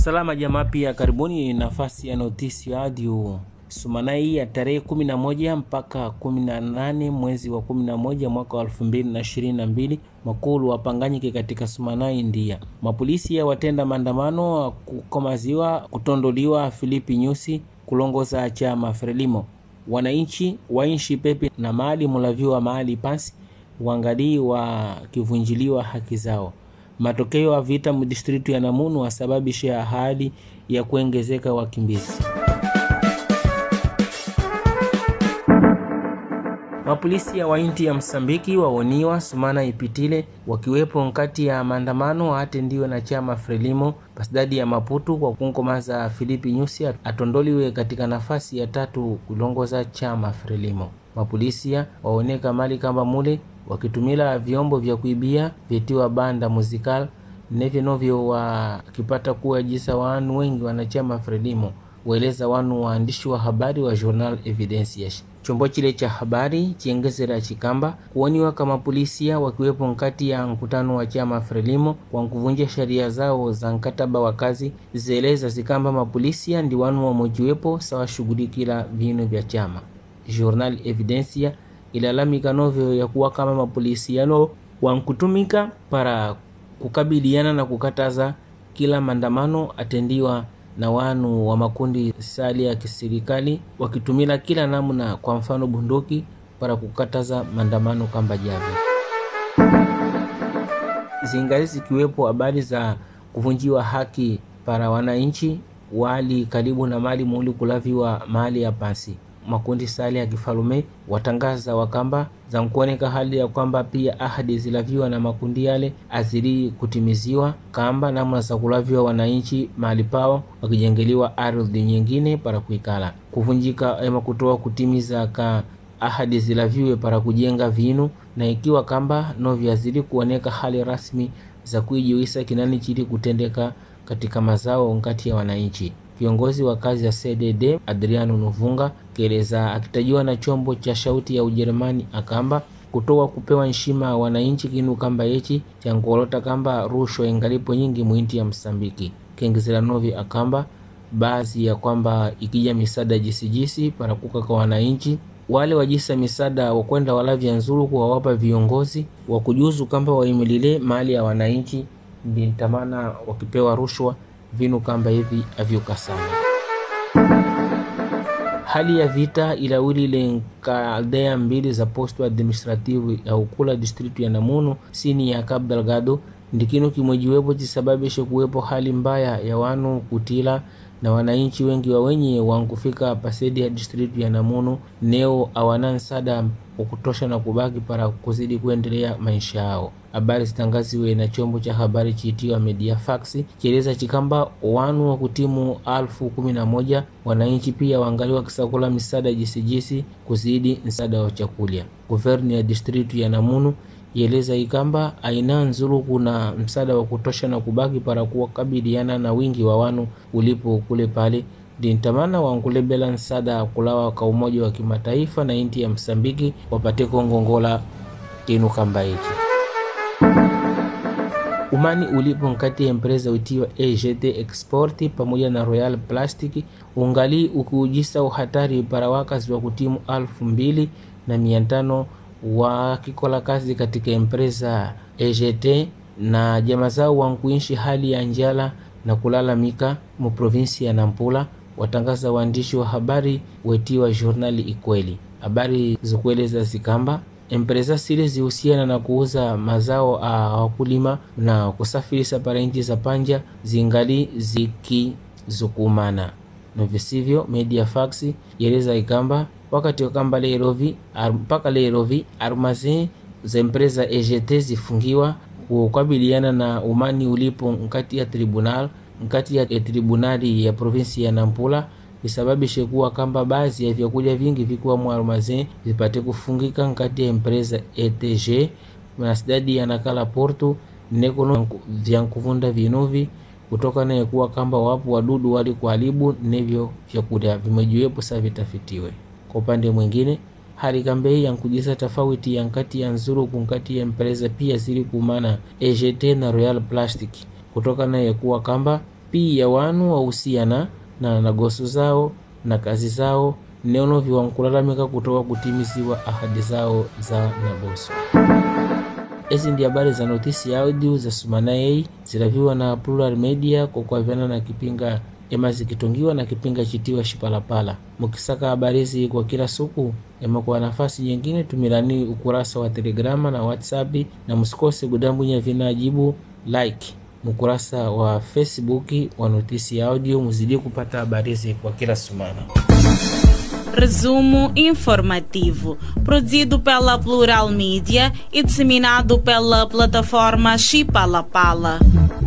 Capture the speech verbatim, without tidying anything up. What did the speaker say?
Salama jamaa, pia karibuni nafasi ya Notisi Audio. Sumanai ya tarehe kumi na moja mpaka kumi na nane mwezi wa kumi na moja mwaka wa elfu mbili na ishirini na mbili, makulu wapanganyike katika Sumanai India. Mapolisi ya watenda maandamano kukomaziwa kutondoliwa Filipi Nyusi kulongoza chama Frelimo. Wananchi wainshi pepe na mahali mulaviwa mahali pasi wangali wa kivunjiliwa haki zao. Matokeo ya vita mdistritu ya Namunu wasababisha hali ya kuongezeka wakimbizi. Mapolisi ya wainti ya Msambiki waoniwa sumana ipitile wakiwepo nkati ya maandamano atendiwe na chama Frelimo pasidadi ya Maputo kwa kunkomaza Filipi Nyusi atondoliwe katika nafasi ya tatu kulongoza chama Frelimo. Mapolisi waoneka mali kamba mule wakitumila vyombo vya kuibia vitiwa banda muzikal nevyo novyo wakipata kuwa jisa wanu wengi wanachama Frelimo, weleza wanu waandishi wa habari wa Journal Evidencias. Chombo chile cha habari chiengezera chikamba kuoniwa kama polisia wakiwepo nkati ya mkutano wa chama Frelimo kwa nkuvunja sheria zao za mkataba wa kazi, zeleza zikamba mapolisia ndi wanu wa mojiwepo sawa shughulikila vinu vya chama. Journal Evidencia ilalamika novyo ya kuwa kama mapolisi yano wankutumika para kukabiliana na kukataza kila maandamano atendiwa na wanu wa makundi sali ya kiserikali wakitumila kila namna, kwa mfano bunduki, para kukataza maandamano kamba javi. Zingali zikiwepo habari za kuvunjiwa haki para wananchi wali karibu na mali muli kulaviwa mali ya pasi. Makundi sali ya kifalume watangaza wakamba za mkuoneka hali ya kwamba pia ahadi zilaviwa na makundi yale azili kutimiziwa, kamba namna za kulaviwa wananchi mahali pao wakijengeliwa ardhi nyingine para kuikala. Kuvunjika ema kutoa kutimiza ka ahadi zilaviwe para kujenga vinu, na ikiwa kamba novi azili kuoneka hali rasmi za kuijiwisa kinani chili kutendeka katika mazao ngati ya wananchi. Kiongozi wa kazi ya C D D Adriano Novunga keleza akitajiwa na chombo cha shauti ya Ujerumani akamba kutoa kupewa nshima wananchi kinu kamba yechi chankolota kamba rusho ingalipo nyingi muinti ya Msambiki. Kengezela novi akamba baadhi ya kwamba ikija misada jisijisi para kuka kwa wananchi wale wajisa misada wakwenda walavya nzuru kuwawapa viongozi wakujuzu kamba waimilile mali ya wananchi bintamana wakipewa rushwa vinu kamba hivi avyuka sana. Hali ya vita ilawili ile kaldea mbili za posto administrative ya ukula distritu ya Namunu sini ya Cabo Delgado ndikino kimwejiwepo chisababishe kuwepo hali mbaya ya wanu kutila na wananchi wengi wa wenye wankufika pasedi ya distritu ya Namunu neo awana nsada ukutosha na kubaki para kuzidi kuendelea maisha yao. Habari zitangaziwe na chombo cha habari chiitiwa Mediafax kieleza chikamba wanu wa kutimu alfu kumi na moja wananchi pia waangaliwa kisakula misada jisijisi kuzidi nsada wa chakulia. Guverni ya distritu ya Namunu yeleza ikamba aina nzuru kuna msada wa kutosha na kubaki para kuwa kabiliana na wingi wa wanu ulipo kule pale dintamana wankulebela nsada kulawa kwa umoja wa kimataifa na inti ya Msambiki wapate kongongola kinu kamba hiki. Umani ulipo nkati ya empresa utiwa A G T Export pamoja na Royal Plastic ungali ukuujisa uhatari para wakazi wa kutimu alfu mbili na miantano wa kikola kazi katika empresa A G T na jamazao wankuinshi hali ya njala na kulala mika mu provinsi ya Nampula, watangaza waandishi wa habari wetiwa Journali Ikweli. Habari zikueleza zikamba empresa sile zihusiana na kuuza mazao a wakulima na kusafirisha para inchi za panja zingali ziki zukumana. Na visivyo Mediafax yeleza ikamba wakati wakamba lerovi mpaka lerovi armaze za empresa A G T zifungiwa kukabiliana na umani ulipo nkati ya tribunal nkati ya tribunali ya provinsi ya Nampula isababishe kuwa kamba baadhi ya vyakula vingi vikuwa mwarmaze vipate kufungika nkati ya empresa E T G na sidadi ya Nakala Porto nekono vyankuvunda vinuvi kutoka na kuwa kamba wapo wadudu wali kuharibu nevyo vyakula vimejiwepo sa vitafitiwe. Kwa upande mwingine hali kambe ya nkujisa tofauti ya nkati ya nzuru kunkati ya empresa pia zili kumana A G T na Royal Plastic kutoka na kuwa kamba pia wanu wahusiana na nagoso zao na kazi zao neno viwankulalamika kutoka kutimiziwa ahadi zao za nagoso. Ezi ndi habari za notisi audio za Sumanaye zilaviwa na Plural Media kwa kuaviana na kipinga ema zikitongiwa na kipinga chitiwa Shipalapala. Mukisaka habari hizi kwa kila siku ema kwa nafasi nyingine tumirani ukurasa wa Telegrama na WhatsApp, na msikose kudambunya vinajibu like ukurasa wa Facebook wa notisi audio, muzidi kupata habari hizi kwa kila sumana. Resumo informativo, produzido pela Plural Media e disseminado pela plataforma Shipalapala.